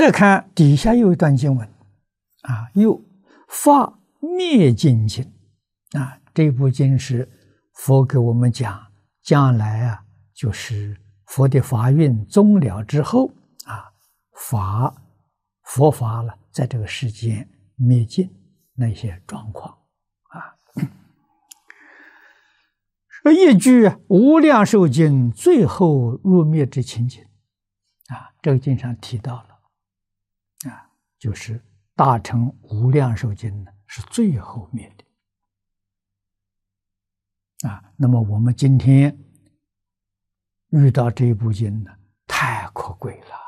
再看底下有一段经文啊，又发灭尽经啊，这部经是佛给我们讲，将来啊，就是佛的法运终了之后啊，佛法了，在这个世间灭尽那些状况啊。说一句无量寿经最后入灭之情景啊，这个经上提到了啊，就是大乘无量寿经呢是最后灭的啊。那么我们今天遇到这部经呢，太可贵了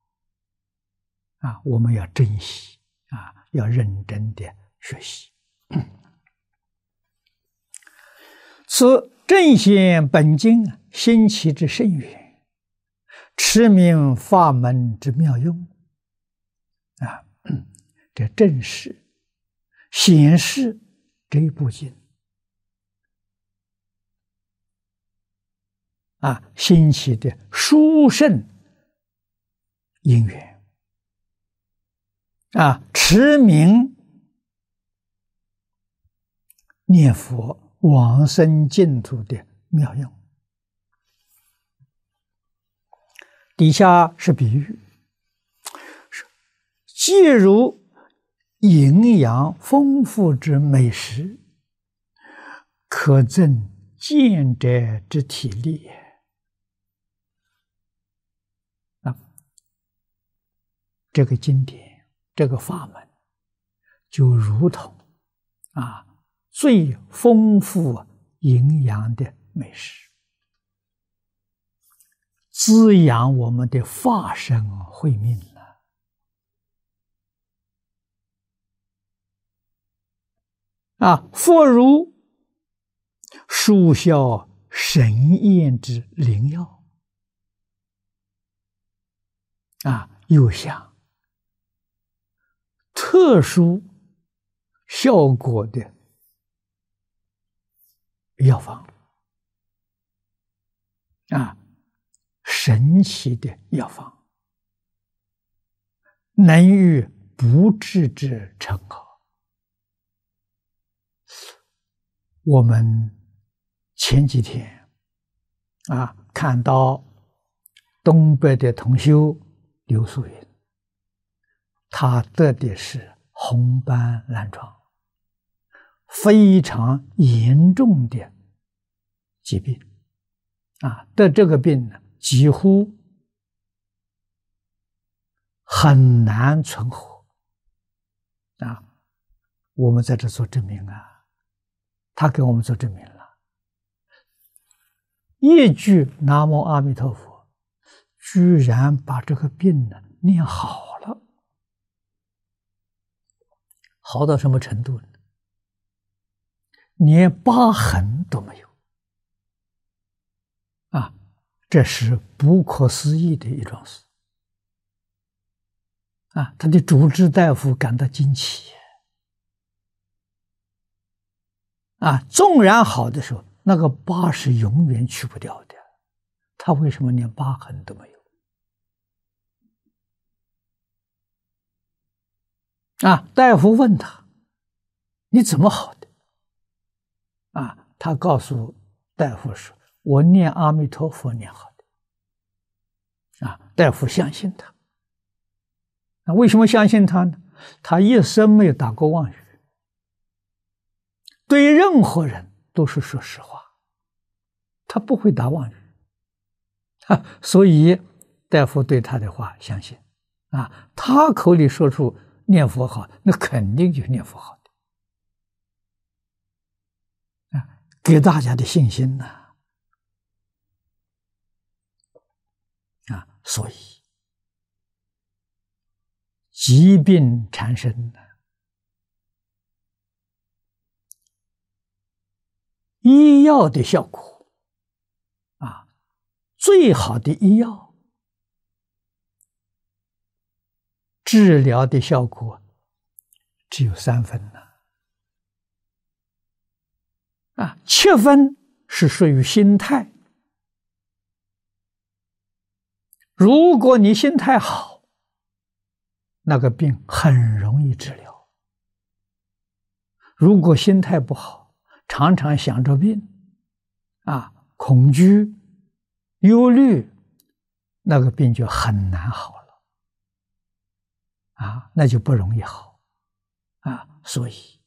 啊！我们要珍惜啊，要认真的学习。此正显本经兴起之深远，持名法门之妙用啊！这正是显示这一部经啊兴起的殊胜因缘啊，持名念佛往生净土的妙用。底下是比喻，既如营养丰富之美食，可增见者之体力啊。这个经典，这个法门，就如同啊最丰富营养的美食，滋养我们的法身慧命了啊！佛如殊效神验之灵药啊，又像特殊效果的药方啊，神奇的药方，能于不治之成好。我们前几天啊，看到东北的同修刘素云，他得的是红斑狼疮，非常严重的疾病啊，得这个病呢，几乎很难存活啊。我们在这做证明啊，他给我们做证明了，一句南无阿弥陀佛，居然把这个病呢念好了，好到什么程度呢？连疤痕都没有啊！这是不可思议的一桩事啊！他的主治大夫感到惊奇啊！纵然好的时候，那个疤是永远去不掉的，他为什么连疤痕都没有啊？大夫问他：“你怎么好的？”啊，他告诉大夫说：“我念阿弥陀佛念好的。”啊，大夫相信他。那为什么相信他呢？他一生没有打过妄语，对任何人都是说实话，他不会打妄语啊，所以大夫对他的话相信啊，他口里说出念佛好，那肯定就是念佛好的啊，给大家的信心呢啊，所以疾病缠身的医药的效果啊，最好的医药治疗的效果只有3分呢啊，7分是属于心态。如果你心态好， 那个病很容易治疗。如果心态不好，常常想着病，恐惧、忧虑，那个病就很难好了，那就不容易好，所以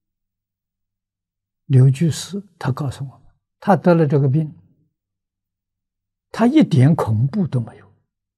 刘居士他告诉我们，他得了这个病，他一点恐怖都没有。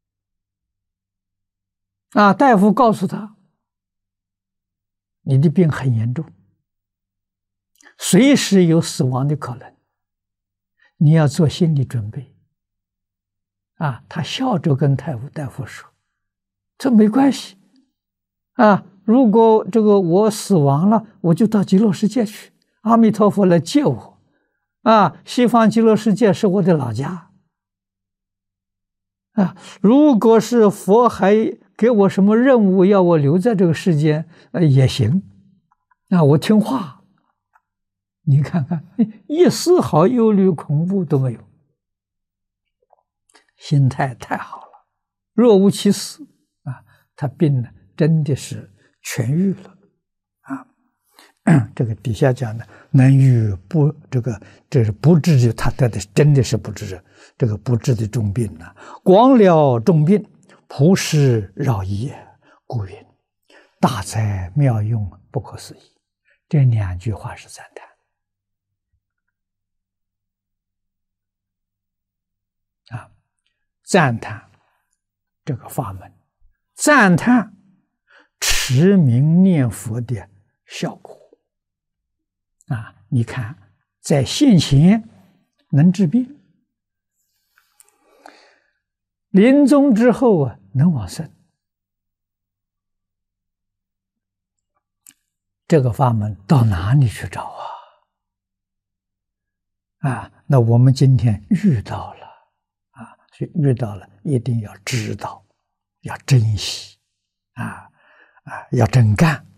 大夫告诉他，你的病很严重，随时有死亡的可能，你要做心理准备。他笑着跟大夫说，这没关系，如果这个我死亡了，我就到极乐世界去，阿弥陀佛来接我，西方极乐世界是我的老家，如果是佛还给我什么任务要我留在这个世间，也行，我听话。你看看，一丝毫忧虑恐怖都没有，心态太好了，若无其事，他病呢真的是痊愈了，这个底下讲的能愈不，这是不治的，他得的真的是不治，这个不治的重病呢，广了重病，普施饶益，故云大哉妙用，不可思议。这2句话是赞叹，赞叹这个法门，赞叹持名念佛的效果。你看，在现前能治病，临终之后能往生，这个法门到哪里去找那我们今天遇到了，遇到了一定要知道，要珍惜，要真干。